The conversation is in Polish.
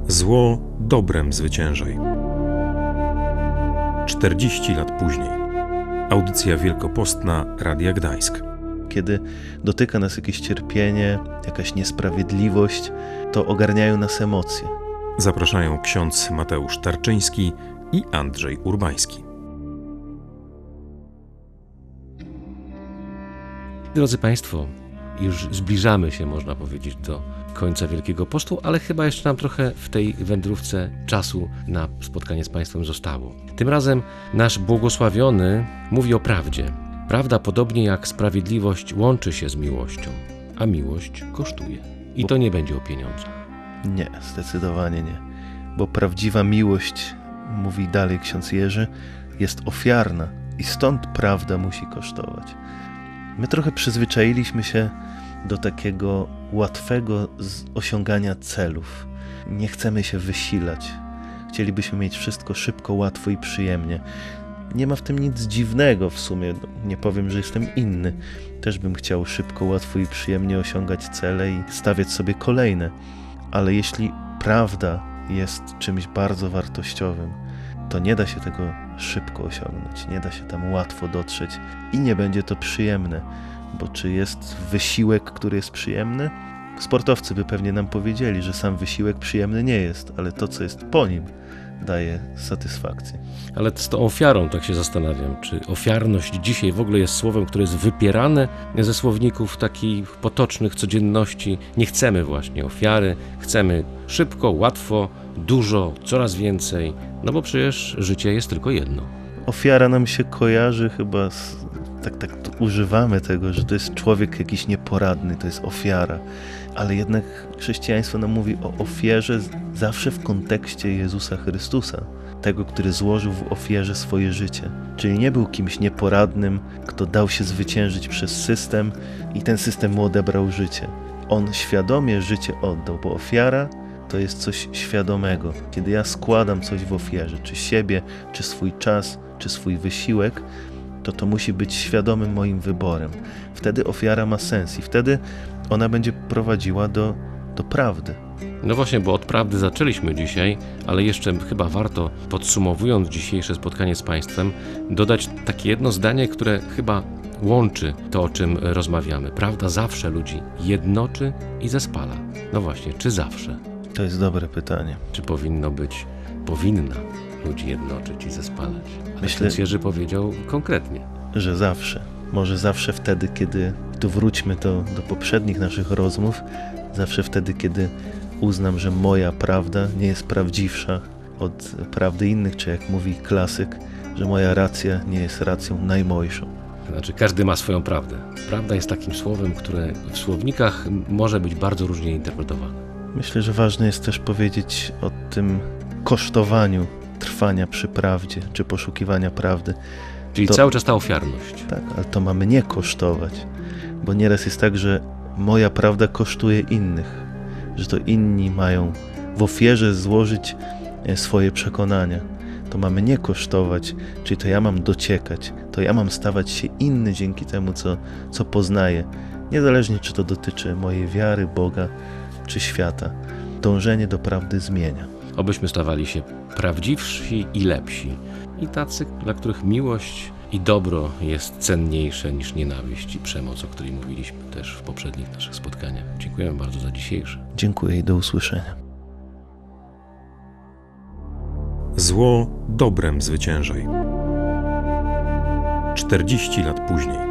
Zło dobrem zwyciężaj. 40 lat później. Audycja wielkopostna Radia Gdańsk. Kiedy dotyka nas jakieś cierpienie, jakaś niesprawiedliwość, to ogarniają nas emocje. Zapraszają ksiądz Mateusz Tarczyński i Andrzej Urbański. Drodzy Państwo, już zbliżamy się, można powiedzieć, do końca Wielkiego Postu, ale chyba jeszcze nam trochę w tej wędrówce czasu na spotkanie z Państwem zostało. Tym razem nasz błogosławiony mówi o prawdzie. Prawda, podobnie jak sprawiedliwość, łączy się z miłością, a miłość kosztuje. I to nie będzie o pieniądzach. Nie, zdecydowanie nie. Bo prawdziwa miłość, mówi dalej ksiądz Jerzy, jest ofiarna i stąd prawda musi kosztować. My trochę przyzwyczailiśmy się do takiego łatwego osiągania celów. Nie chcemy się wysilać. Chcielibyśmy mieć wszystko szybko, łatwo i przyjemnie. Nie ma w tym nic dziwnego w sumie. Nie powiem, że jestem inny. Też bym chciał szybko, łatwo i przyjemnie osiągać cele i stawiać sobie kolejne. Ale jeśli prawda jest czymś bardzo wartościowym, to nie da się tego szybko osiągnąć. Nie da się tam łatwo dotrzeć i nie będzie to przyjemne. Bo czy jest wysiłek, który jest przyjemny? Sportowcy by pewnie nam powiedzieli, że sam wysiłek przyjemny nie jest, ale to, co jest po nim, daje satysfakcję. Ale z tą ofiarą tak się zastanawiam, czy ofiarność dzisiaj w ogóle jest słowem, które jest wypierane ze słowników takich potocznych codzienności. Nie chcemy właśnie ofiary, chcemy szybko, łatwo, dużo, coraz więcej, no bo przecież życie jest tylko jedno. Ofiara nam się kojarzy chyba tak używamy tego, że to jest człowiek jakiś nieporadny, to jest ofiara. Ale jednak chrześcijaństwo nam mówi o ofierze zawsze w kontekście Jezusa Chrystusa, tego, który złożył w ofierze swoje życie. Czyli nie był kimś nieporadnym, kto dał się zwyciężyć przez system i ten system mu odebrał życie. On świadomie życie oddał, bo ofiara to jest coś świadomego. Kiedy ja składam coś w ofierze, czy siebie, czy swój czas, czy swój wysiłek, to musi być świadomym moim wyborem. Wtedy ofiara ma sens i wtedy ona będzie prowadziła do prawdy. No właśnie, bo od prawdy zaczęliśmy dzisiaj, ale jeszcze chyba warto, podsumowując dzisiejsze spotkanie z Państwem, dodać takie jedno zdanie, które chyba łączy to, o czym rozmawiamy. Prawda zawsze ludzi jednoczy i zespala. No właśnie, czy zawsze? To jest dobre pytanie. Czy powinna ludzi jednoczyć i zespalać? Myślę, że Jerzy powiedział konkretnie. Że zawsze. Może zawsze wtedy, kiedy, tu wróćmy do poprzednich naszych rozmów, zawsze wtedy, kiedy uznam, że moja prawda nie jest prawdziwsza od prawdy innych, czy jak mówi klasyk, że moja racja nie jest racją najmojszą. Znaczy, każdy ma swoją prawdę. Prawda jest takim słowem, które w słownikach może być bardzo różnie interpretowane. Myślę, że ważne jest też powiedzieć o tym kosztowaniu trwania przy prawdzie, czy poszukiwania prawdy. Czyli cały czas ta ofiarność. Tak, ale to mamy nie kosztować, bo nieraz jest tak, że moja prawda kosztuje innych, że to inni mają w ofierze złożyć swoje przekonania. To mamy nie kosztować, czyli to ja mam dociekać, to ja mam stawać się inny dzięki temu, co poznaję, niezależnie czy to dotyczy mojej wiary, Boga, czy świata. Dążenie do prawdy zmienia. Obyśmy stawali się prawdziwsi i lepsi. I tacy, dla których miłość i dobro jest cenniejsze niż nienawiść i przemoc, o której mówiliśmy też w poprzednich naszych spotkaniach. Dziękujemy bardzo za dzisiejsze. Dziękuję i do usłyszenia. Zło dobrem zwyciężaj. 40 lat później.